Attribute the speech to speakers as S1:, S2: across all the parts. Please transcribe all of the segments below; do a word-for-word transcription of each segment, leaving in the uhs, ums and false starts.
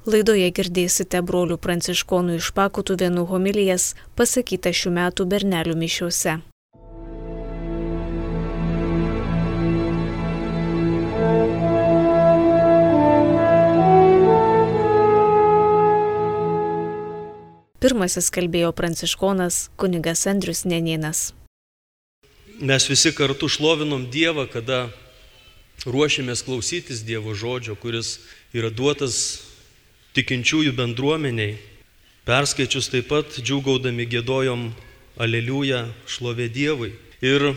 S1: Laidoje girdėsite brolių pranciškonų iš Pakutuvėnų homilijas pasakytą šių metų bernelių mišiose. Pirmasis kalbėjo pranciškonas kunigas Andrius Nenėnas.
S2: Mes visi kartu šlovinom Dievą, kada ruošėmės klausytis Dievo žodžio, kuris yra duotas tikinčiųjų bendruomeniai. Perskaičius taip pat džiūgaudami giedojom Aleliuja, šlovė Dievui. Ir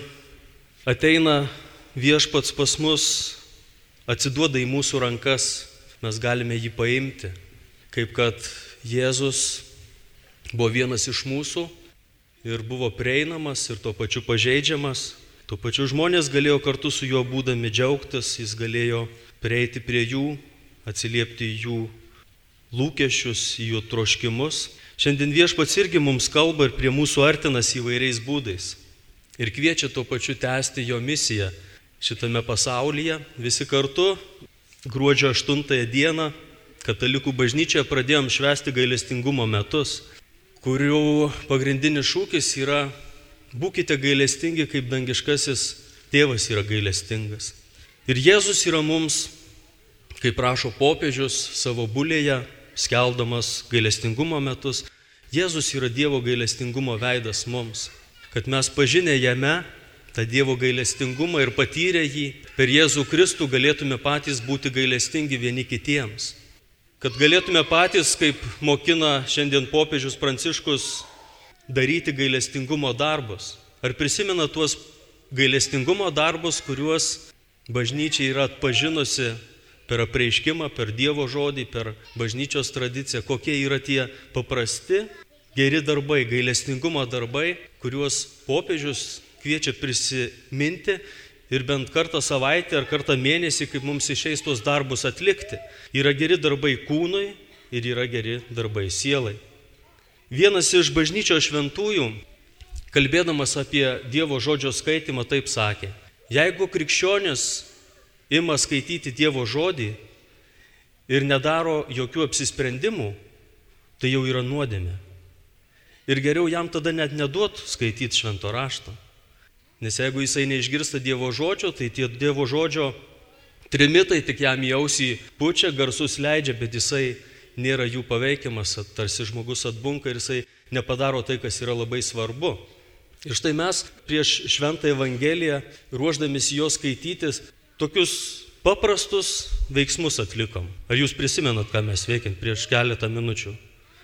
S2: ateina viešpats pas mus, atsiduoda į mūsų rankas, mes galime jį paimti, kaip kad Jėzus buvo vienas iš mūsų ir buvo prieinamas ir tuo pačiu pažeidžiamas. Tuo pačiu žmonės galėjo kartu su juo būdami džiaugtis, jis galėjo prieiti prie jų, atsiliepti į jų lūkesčius, į jų troškimus. Šiandien viešpats irgi mums kalba ir prie mūsų artinas įvairiais būdais. Ir kviečia tuo pačiu tęsti jo misiją šitame pasaulyje. Visi kartu gruodžio aštuntąją dieną Katalikų bažnyčioje pradėjom švęsti gailestingumo metus, kurių pagrindinis šūkis yra būkite gailestingi, kaip dangiškasis tėvas yra gailestingas. Ir Jėzus yra mums, kaip rašo popiežius savo bulėje, skeldamas gailestingumo metus, Jėzus yra Dievo gailestingumo veidas mums, kad mes pažinę jame tą Dievo gailestingumą ir patyrę jį per Jėzų Kristų galėtume patys būti gailestingi vieni kitiems. Kad galėtume patys, kaip mokina šiandien popiežius Pranciškus, daryti gailestingumo darbus. Ar prisimena tuos gailestingumo darbus, kuriuos bažnyčia yra atpažinusi per apreiškimą, per Dievo žodį, per bažnyčios tradiciją, kokie yra tie paprasti, geri darbai, gailestingumo darbai, kuriuos popiežius kviečia prisiminti ir bent kartą savaitę ar kartą mėnesį, kaip mums išeis tos darbus atlikti. Yra geri darbai kūnui ir yra geri darbai sielai. Vienas iš bažnyčios šventųjų, kalbėdamas apie Dievo žodžio skaitimą, taip sakė: jeigu krikščionis ima skaityti Dievo žodį ir nedaro jokių apsisprendimų, tai jau yra nuodėmė. Ir geriau jam tada net neduot skaityti švento rašto. Nes jeigu jisai neišgirsta Dievo žodžio, tai tie Dievo žodžio trimitai tik jam į ausį pučia, garsus leidžia, bet jisai nėra jų paveikiamas, tarsi žmogus atbunka ir jisai nepadaro tai, kas yra labai svarbu. Ir štai mes prieš šventą Evangeliją, ruošdamės jos skaitytis, tokius paprastus veiksmus atlikom. Ar jūs prisimenat, ką mes veikėm prieš keletą minučių?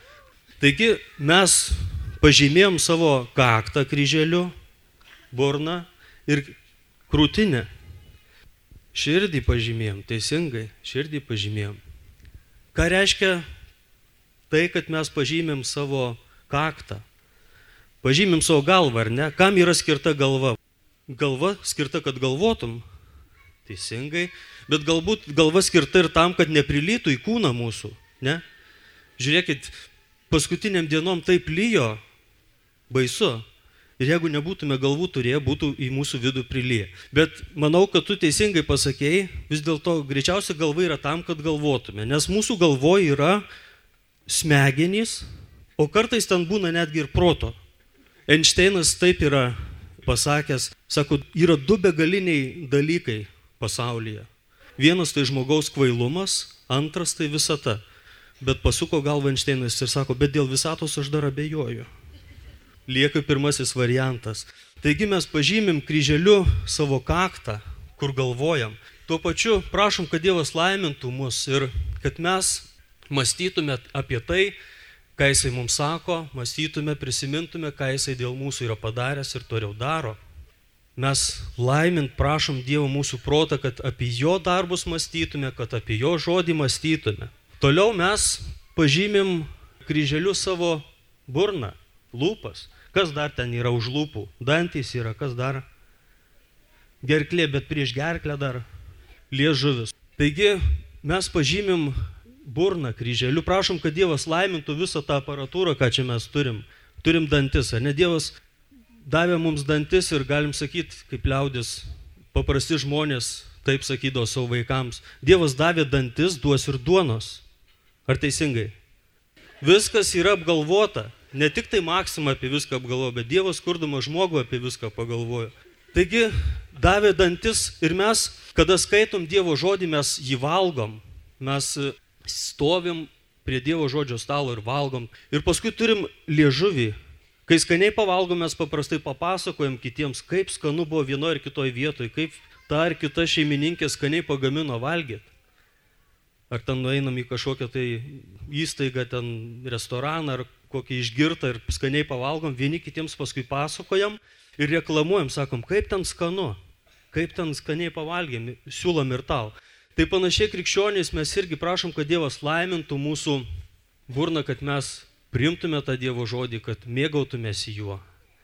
S2: Taigi mes pažymėjom savo kaktą kryželiu, burną ir krūtinę. Širdį pažymėjom, teisingai, širdį pažymėjom. Ką reiškia tai, kad mes pažymėm savo kaktą? Pažymėm savo galvą, ar ne? Kam yra skirta galva? Galva skirta, kad galvotum, teisingai, bet galbūt galva skirta ir tam, kad neprilytų į kūną mūsų, ne? Žiūrėkit, paskutiniam dienom taip lyjo, baisu. Ir jeigu nebūtume galvų turėję, būtų į mūsų vidų prilyję. Bet manau, kad tu teisingai pasakėjai, vis dėlto greičiausia galva yra tam, kad galvotume. Nes mūsų galvoje yra smegenys, o kartais ten būna netgi ir proto. Einšteinas taip yra pasakęs, sako, yra du begaliniai dalykai pasaulyje. Vienas tai žmogaus kvailumas, antras tai visata. Bet pasuko galvą Einšteinas ir sako, bet dėl visatos aš dar abejoju. Lieka pirmasis variantas. Taigi mes pažymim kryželiu savo kaktą, kur galvojam. Tuo pačiu prašom, kad Dievas laimintų mus ir kad mes mąstytume apie tai, ką Jisai mums sako, mąstytume, prisimintume, ką Jisai dėl mūsų yra padaręs ir toliau daro. Mes laimint prašom Dievo mūsų protą, kad apie jo darbus mąstytume, kad apie jo žodį mąstytume. Toliau mes pažymim kryželiu savo burną, lūpas. Kas dar ten yra už lūpų? Dantys yra, kas dar? Gerklė, bet prieš gerklę dar liežuvis. Taigi mes pažymim burną kryželiu, prašom, kad Dievas laimintų visą tą aparatūrą, ką čia mes turim. Turim dantis, ar ne? Dievas davė mums dantis ir galim sakyti, kaip liaudis, paprasti žmonės taip sakydavo savo vaikams. Dievas davė dantis, duos ir duonos. Ar teisingai? Viskas yra apgalvota. Ne tik tai Maksima apie viską apgalvojo, bet Dievas kurdamas žmogų apie viską pagalvojo. Taigi davė dantis ir mes, kada skaitom Dievo žodį, mes jį valgom. Mes stovim prie Dievo žodžio stalo ir valgom. Ir paskui turim liežuvį. Kai skaniai pavalgom, mes paprastai papasakojam kitiems, kaip skanu buvo vienoje ar kitoje vietoje, kaip ta ar kita šeimininkė skaniai pagamino valgyti. Ar ten nueinam į kažkokią tai įstaigą, ten restoraną, ar kokį išgirtą ir skaniai pavalgom, vieni kitiems paskui pasakojam ir reklamuojam, sakom, kaip ten skanu, kaip ten skaniai pavalgėm, siūlom ir tau. Tai panašiai krikščionys mes irgi prašom, kad Dievas laimintų mūsų burną, kad mes priimtume tą Dievo žodį, kad mėgautumės juo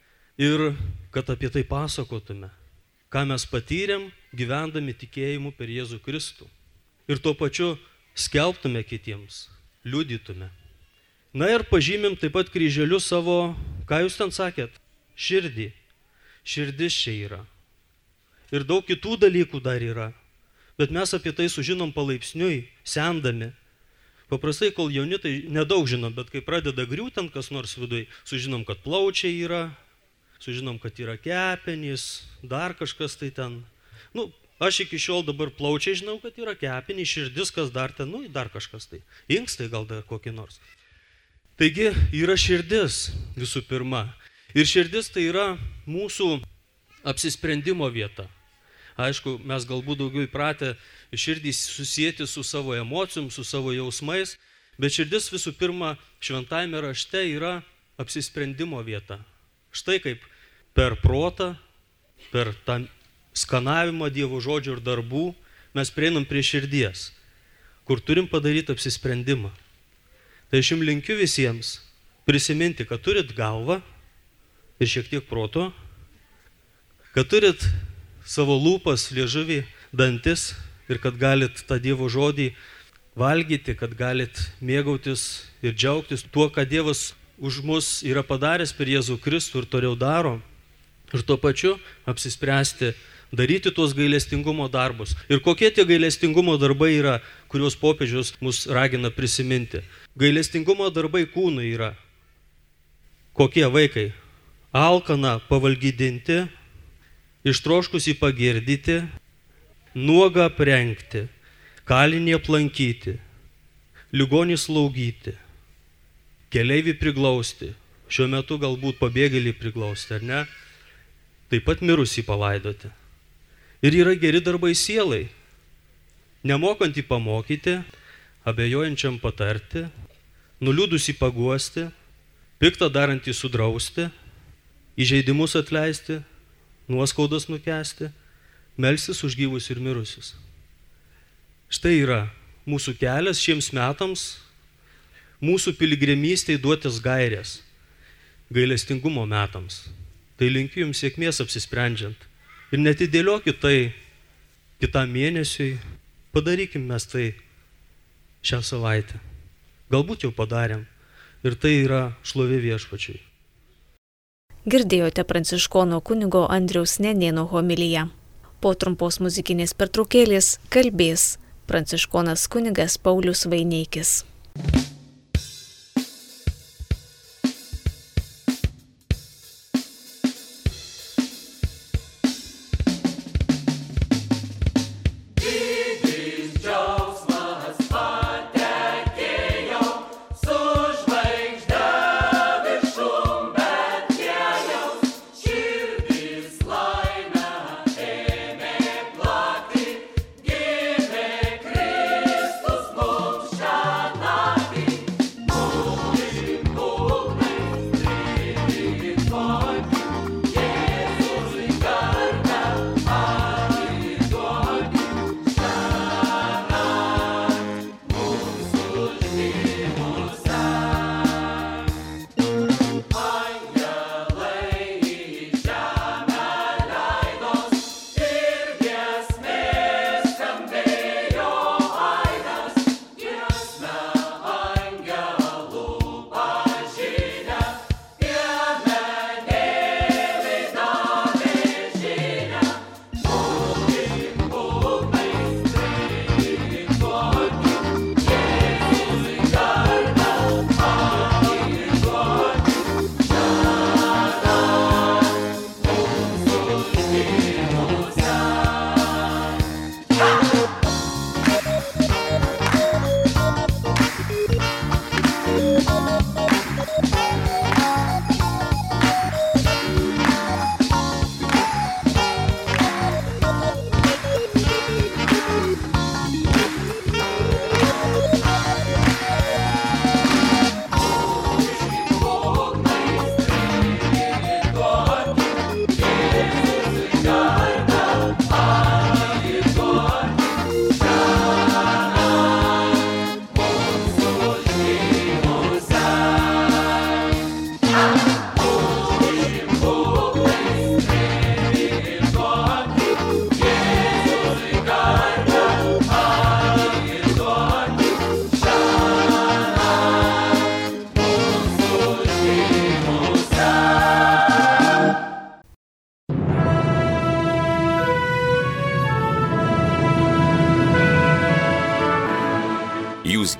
S2: ir kad apie tai pasakotume, ką mes patyrėm gyvendami tikėjimu per Jėzų Kristų. Ir tuo pačiu skelbtume kitiems, liudytume. Na ir pažymim taip pat kryželiu savo, ką jūs ten sakėt, širdį. Širdis čia yra. Ir daug kitų dalykų dar yra. Bet mes apie tai sužinom palaipsniui, sendami. Paprastai, kol jauni, tai nedaug žinom, bet kai pradeda griūti ant kas nors viduj, sužinom, kad plaučiai yra, sužinom, kad yra kepenys, dar kažkas tai ten. Nu, aš iki šiol dabar plaučiai žinau, kad yra kepenys, širdis, kas dar ten, nu, dar kažkas tai. Inkstai gal dar kokį nors. Taigi yra širdis visų pirma. Ir širdis tai yra mūsų apsisprendimo vieta. Aišku, mes galbūt daugiau įpratę širdį susijęti su savo emocijom, su savo jausmais, bet širdis visų pirma šventajame rašte yra apsisprendimo vieta. Štai kaip per protą, per tą skanavimą Dievo žodžio ir darbų mes prieinam prie širdies, kur turim padaryti apsisprendimą. Tai aš jums linkiu visiems prisiminti, kad turit galvą ir šiek tiek proto, kad turit savo lūpas, liežuvį, dantis ir kad galit tą Dievo žodį valgyti, kad galit mėgautis ir džiaugtis tuo, ką Dievas už mus yra padaręs per Jėzų Kristų ir toliau daro. Ir tuo pačiu apsispręsti daryti tuos gailestingumo darbus. Ir kokie tie gailestingumo darbai yra, kuriuos popiežius mus ragina prisiminti. Gailestingumo darbai kūnui yra. Kokie vaikai? Alkaną pavalgydinti, ištroškusį pagirdyti, nuogą aprengti, kalinį aplankyti, ligonį slaugyti, keleivį priglausti, šiuo metu galbūt pabėgėlį priglausti, ar ne? Taip pat mirusį palaidoti. Ir yra geri darbai sielai, nemokantį pamokyti, abejojančiam patarti, nuliūdusį paguosti, piktą darantį sudrausti, įžeidimus atleisti, nuoskaudas nukęsti, melstis už gyvus ir mirusius. Štai yra mūsų kelias šiems metams, mūsų piligrimystėj duotis gairės, gailestingumo metams. Tai linkiu jums sėkmės apsisprendžiant. Ir netidėliokit tai kitam mėnesiui, padarykim mes tai šią savaitę. Galbūt jau padarėm. Ir tai yra šlovė Viešpačiui.
S1: Girdėjote pranciškono kunigo Andriaus Nenėno homiliją. Po trumpos muzikinės pertraukėlės kalbės pranciškonas kunigas Paulius Vaineikis.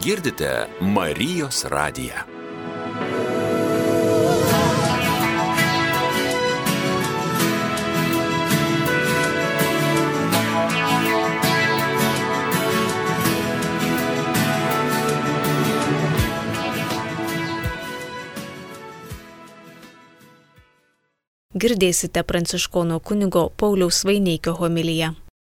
S3: girdite Marijos radiją.
S1: Girdėsite pranciškono kunigo Pauliaus Vaineikio homiliją.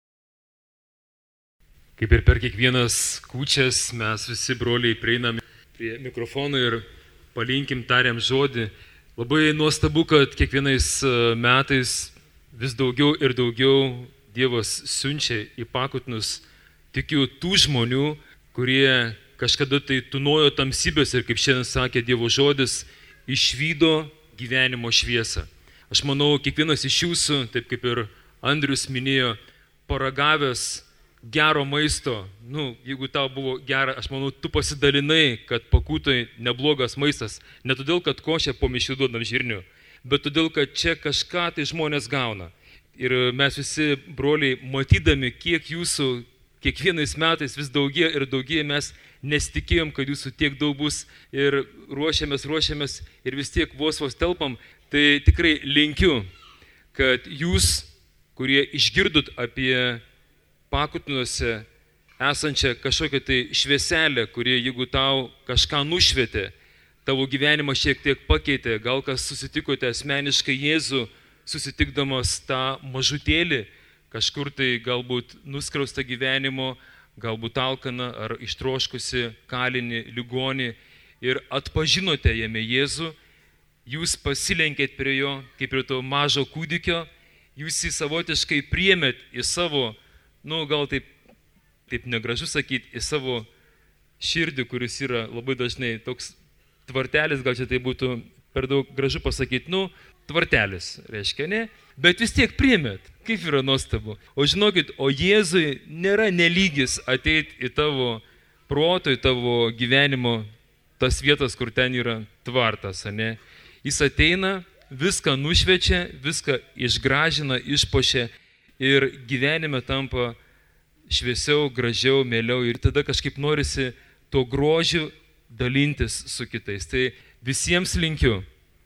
S4: Kaip ir per kiekvienas kūčias mes visi broliai prieiname prie mikrofono ir palinkim, tariam žodį. Labai nuostabu, kad kiekvienais metais vis daugiau ir daugiau Dievas siunčia į pakutinus, tikiu, tų žmonių, kurie kažkada tai tūnojo tamsybės ir, kaip šiandien sakė Dievo žodis, išvydo gyvenimo šviesą. Aš manau, kiekvienas iš jūsų, taip kaip ir Andrius minėjo, paragavęs gero maisto, nu, jeigu tau buvo gera, aš manau, tu pasidalinai, kad pakūtai neblogas maistas, ne todėl, kad košę po mišių duodam žirnių, bet todėl, kad čia kažką tai žmonės gauna. Ir mes visi broliai, matydami, kiek jūsų kiekvienais metais vis daugie ir daugie, mes nesitikėjom, kad jūsų tiek daug bus ir ruošiamės, ruošiamės ir vis tiek vos vos telpam. Tai tikrai linkiu, kad jūs, kurie išgirdot apie pakutinuose esančią kažkokią tai švieselę, kurie jeigu tau kažką nušvietė, tavo gyvenimą šiek tiek pakeitė, gal kas susitikote asmeniškai Jėzų, susitikdamas tą mažutėlį, kažkur tai galbūt nuskriaustą gyvenimo, galbūt alkaną ar ištroškusi kalinį, ligonį ir atpažinote jame Jėzų, jūs pasilenkėt prie jo, kaip ir to mažo kūdikio, jūs jį savotiškai priėmėt į savo, nu gal taip, taip negražu sakyti, į savo širdį, kuris yra labai dažnai toks tvartelis, gal čia tai būtų per daug gražu pasakyti, nu, tvartelis, reiškia, ne? Bet vis tiek priėmėt, kaip yra nuostabu. O žinokit, o Jėzui nėra nelygis ateiti į tavo proto, į tavo gyvenimo tas vietas, kur ten yra tvartas, ne? Jis ateina, viską nušviečia, viską išgražina, išpuošia ir gyvenime tampa šviesiau, gražiau, mieliau ir tada kažkaip norisi to grožiu dalintis su kitais. Tai visiems linkiu,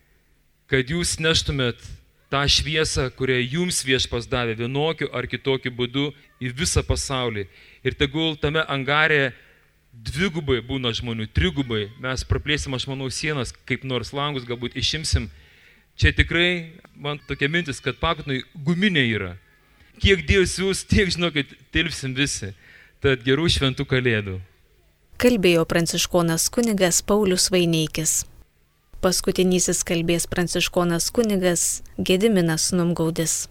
S4: kad jūs neštumėt tą šviesą, kurią jums Viešpats davė vienokiu ar kitokiu būdu į visą pasaulį. Ir tegul tame angare dvigubai būna žmonių, trigubai, mes praplėsim, aš manau, sienas, kaip nors langus galbūt išimsim. Čia tikrai, man tokia mintis, kad pakutinai guminė yra. Kiek Dievas jūs, tiek, žinokit, tilpsim visi. Tad gerų šventų kalėdų.
S1: Kalbėjo pranciškonas kunigas Paulius Vaineikis. Paskutinysis kalbės pranciškonas kunigas Gediminas Numgaudis.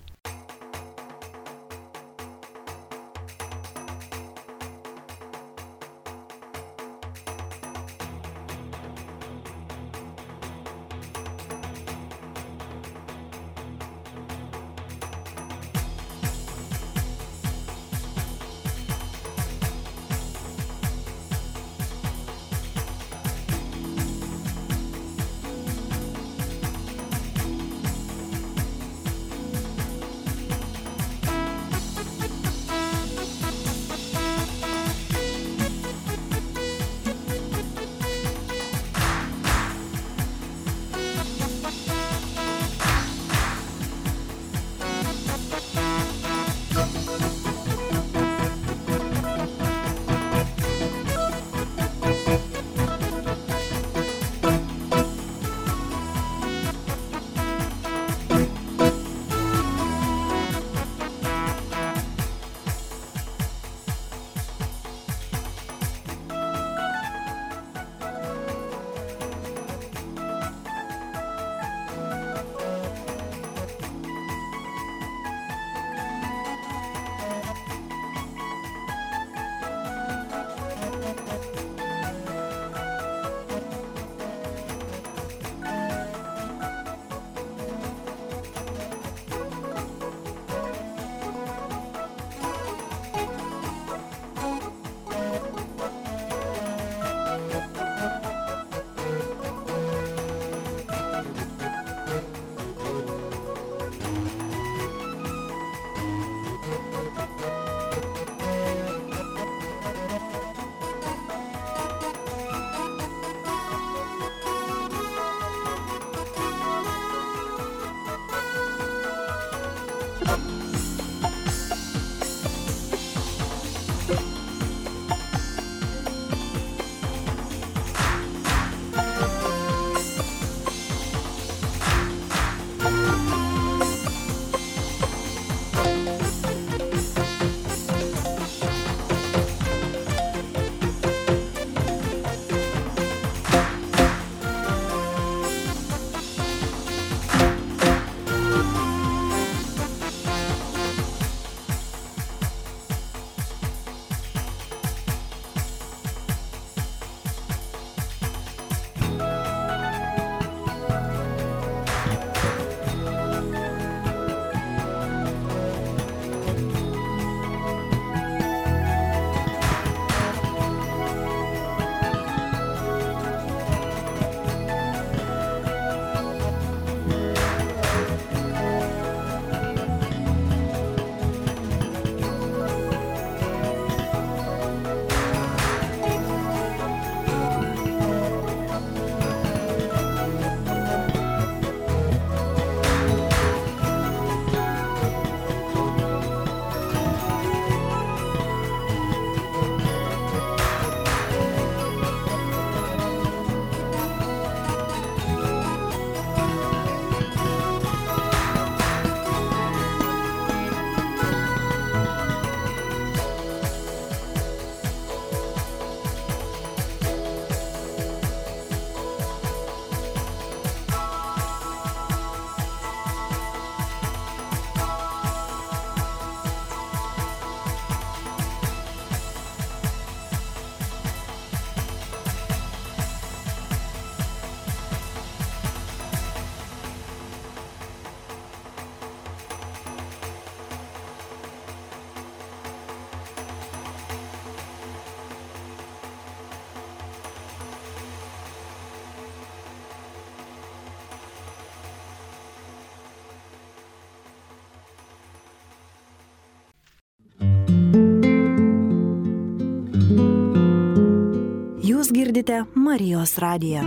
S5: girdėsite Marijos radiją.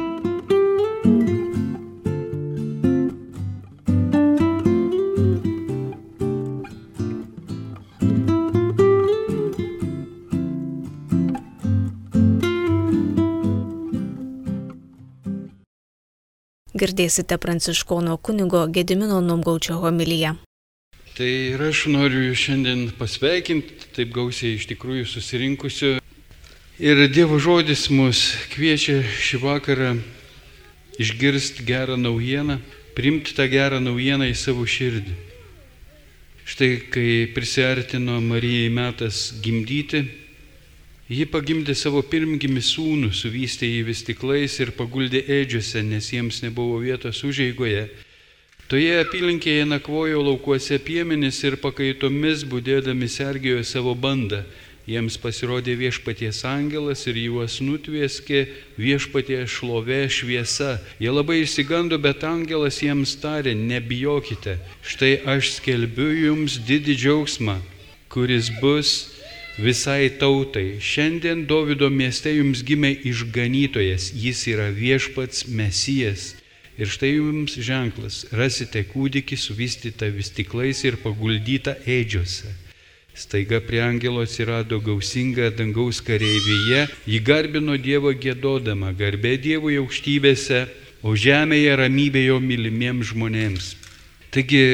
S1: Girdėsite pranciškono kunigo Gedimino Numgaučio homiliją.
S6: Tai ir aš noriu šiandien pasveikinti, taip gausiai iš tikrųjų susirinkusiu. Ir Dievo žodis mus kviečia šį vakarą išgirsti gerą naujieną, priimti tą gerą naujieną į savo širdį. Štai kai prisiartino Marijai metas gimdyti, ji pagimdė savo pirmgimį sūnų, suvystė jį vystyklais ir paguldė ėdžiuose, nes jiems nebuvo vietos užeigoje. Toje apylinkėje nakvojo laukuose piemenys ir pakaitomis budėdami sergėjo savo bandą. Jiems pasirodė viešpaties angelas ir juos nutvieskė viešpaties šlovė šviesa. Jie labai išsigando, bet angelas jiems tarė: nebijokite, štai aš skelbiu jums didį džiaugsmą, kuris bus visai tautai. Šiandien Dovydo mieste jums gimė išganytojas, jis yra viešpats Mesijas. Ir štai jums ženklas, rasite kūdikį suvystytą vystyklais ir paguldytą ėdžiuose. Staiga prie angelo atsirado gausinga dangaus kareivija, ji garbino Dievą giedodama: garbė Dievui aukštybėse, o žemėje ramybė jo mylimiems žmonėms. Taigi,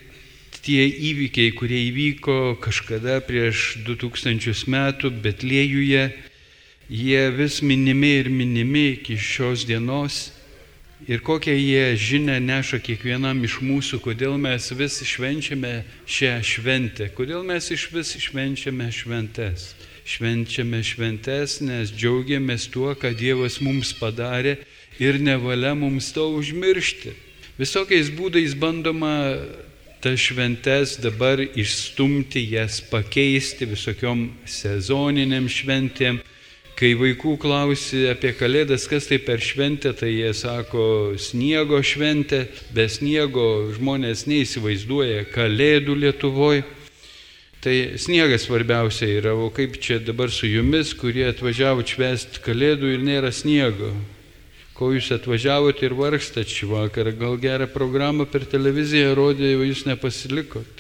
S6: tie įvykiai, kurie įvyko kažkada prieš du tūkstančius metų Betliejuje, jie vis minimi ir minimi iki šios dienos. Ir kokią jie žinią neša kiekvienam iš mūsų, kodėl mes vis švenčiame šią šventę, kodėl mes iš vis švenčiame šventes. Švenčiame šventes, nes džiaugiamės tuo, ką Dievas mums padarė ir nevalia mums to užmiršti. Visokiais būdais bandoma tas šventes dabar išstumti, jas pakeisti visokiom sezoniniam šventėm. Kai vaikų klausi apie Kalėdas, kas tai per šventę, tai jie sako sniego šventė, be sniego žmonės neįsivaizduoja Kalėdų Lietuvoje. Tai sniegas svarbiausia yra, o kaip čia dabar su jumis, kurie atvažiavo švęsti Kalėdų ir nėra sniego. Ko jūs atvažiavote ir vargstat šį vakarą, gal gerą programą per televiziją rodė, o jūs nepasilikot.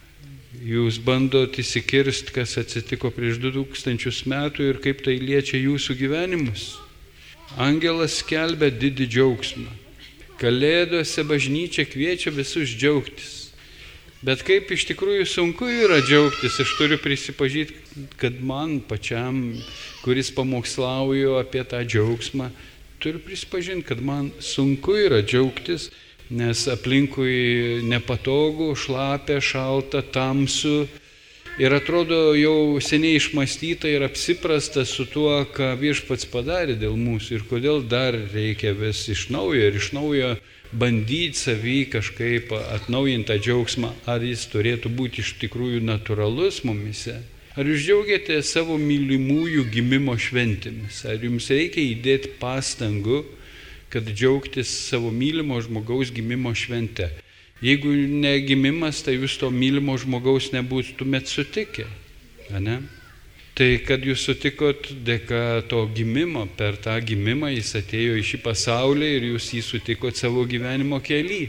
S6: Jūs bandot įsikirsti, kas atsitiko prieš du tūkstančius metų ir kaip tai liečia jūsų gyvenimus. Angelas skelbia didį džiaugsmą. Kalėdose bažnyčia kviečia visus džiaugtis. Bet kaip iš tikrųjų sunku yra džiaugtis, aš turiu prisipažinti, kad man pačiam, kuris pamokslauju apie tą džiaugsmą, turiu prisipažinti, kad man sunku yra džiaugtis, nes aplinkui nepatogu, šlapia, šalta, tamsu ir atrodo jau seniai išmąstyta ir apsiprasta su tuo, ką viešpats padarė dėl mūsų ir kodėl dar reikia vis iš naujo ir iš naujo bandyti savį kažkaip atnaujinti tą džiaugsmą, ar jis turėtų būti iš tikrųjų natūralus mumise. Ar jūs džiaugiate savo mylimųjų gimimo šventėmis, ar jums reikia įdėti pastangų, kad džiaugtis savo mylimo žmogaus gimimo švente. Jeigu ne gimimas, tai jūs to mylimo žmogaus nebūtumėt sutikę. Ne? Tai kad jūs sutikot dėka to gimimo, per tą gimimą jis atėjo į šį pasaulį ir jūs jį sutikot savo gyvenimo kely.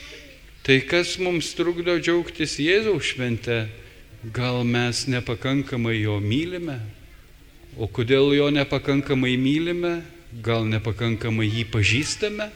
S6: Tai kas mums trukdo džiaugtis Jėzaus švente? Gal mes nepakankamai jo mylime? O kodėl jo nepakankamai mylime? Gal nepakankamai jį pažįstame,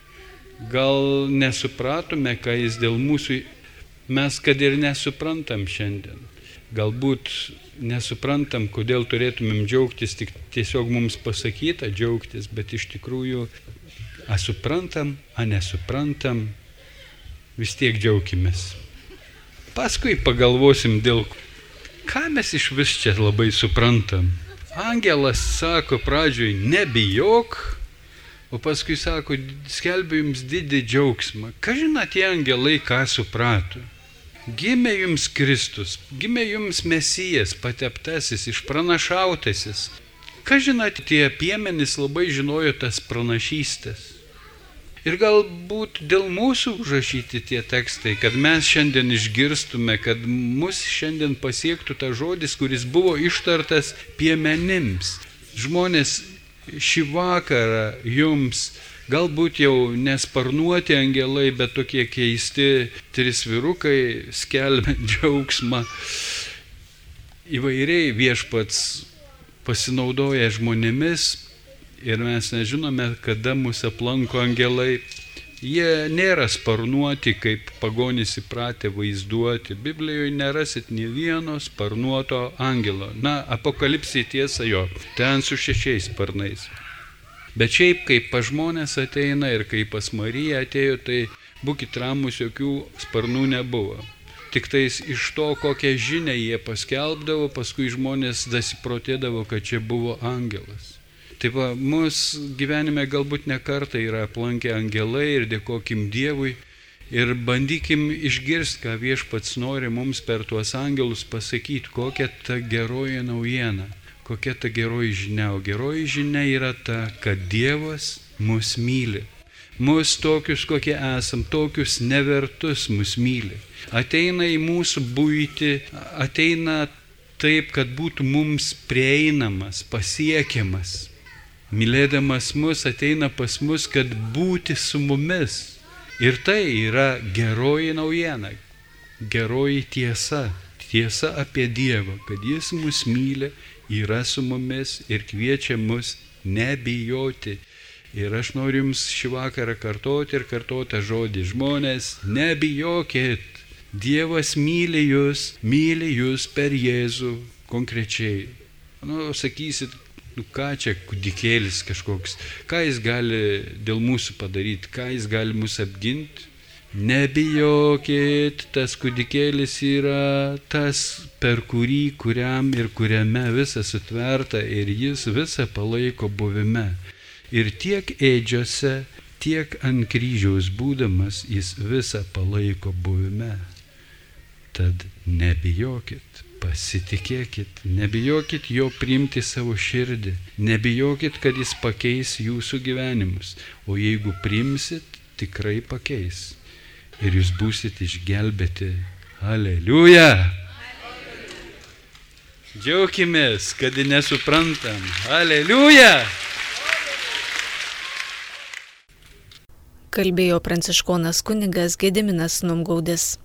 S6: gal nesupratome, ką jis dėl mūsų, mes kad ir nesuprantam šiandien. Galbūt nesuprantam, kodėl turėtumėm džiaugtis, tik tiesiog mums pasakyta džiaugtis, bet iš tikrųjų, a suprantam, a nesuprantam, vis tiek džiaukimės. Paskui pagalvosim, dėl ką mes iš vis čia labai suprantam. Angelas sako pradžioj nebijok, o paskui sako skelbiu jums didį džiaugsmą. Ką žinot, tie angelai ką suprato? Gimė jums Kristus, gimė jums Mesijas, pateptasis, išpranašautasis. Ką žinot, tie piemenys labai žinojo tas pranašystės. Ir galbūt dėl mūsų užrašyti tie tekstai, kad mes šiandien išgirstume, kad mus šiandien pasiektų tas žodis, kuris buvo ištartas piemenims. Žmonės šį vakarą jums galbūt jau nesparnuoti angelai, bet tokie keisti trys vyrukai skelbia džiaugsmą. Įvairiai viešpats pasinaudoja žmonėmis ir mes nežinome, kada mus aplanko angelai. Jie nėra sparnuoti, kaip pagonys įpratę vaizduoti. Biblijoje nerasit nė vieno sparnuoto angelo. Na, Apokalipsėje tiesa jo, ten su šešiais sparnais. Bet šiaip, kaip pas žmonės ateina ir kaip pas Mariją atėjo, tai būkit ramus, jokių sparnų nebuvo. Tik tais iš to, kokią žinią jie paskelbdavo, paskui žmonės dasiprotėdavo, kad čia buvo angelas. Tai va, mus gyvenime galbūt ne kartą yra aplankę angelai ir dėkokim Dievui ir bandykim išgirsti, ką viešpats nori mums per tuos angelus pasakyti, kokia ta geroji naujiena, kokia ta geroji žinia. O geroji žinia yra ta, kad Dievas mus myli. Mus tokius, kokie esam, tokius nevertus mus myli. Ateina į mūsų buitį, ateina taip, kad būtų mums prieinamas, pasiekiamas. Mylėdamas mus ateina pas mus, kad būti su mumis. Ir tai yra geroji naujiena, geroji tiesa, tiesa apie Dievą, kad Jis mus myli, yra su mumis ir kviečia mus nebijoti. Ir aš noriu jums šį vakarą kartoti ir kartoti žodį. Žmonės, nebijokit, Dievas myli jūs, myli jūs per Jėzų konkrečiai. Nu, sakysit, nu ką čia kūdikėlis kažkoks, ką jis gali dėl mūsų padaryti, ką jis gali mūsų apginti. Nebijokit, tas kūdikėlis yra tas, per kurį, kuriam ir kuriame visa sutverta ir jis visą palaiko buvime. Ir tiek ėdžiose, tiek ant kryžiaus būdamas jis visą palaiko buvime. Tad nebijokit. Pasitikėkit, nebijokit jo priimti savo širdį, nebijokit, kad jis pakeis jūsų gyvenimus, o jeigu priimsit, tikrai pakeis. Ir jūs būsit išgelbėti. Aleliuja! Džiaukimės, kad nesuprantam. Aleliuja!
S1: Kalbėjo pranciškonas kunigas Gediminas Numgaudis.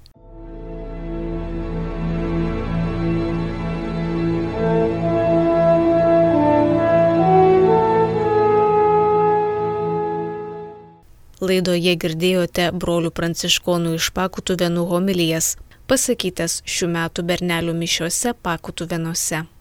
S1: Laidoje girdėjote brolių pranciškonų iš Pakutuvėnų homilijas, pasakytas šių metų Bernelių mišiose Pakutuvėnuose.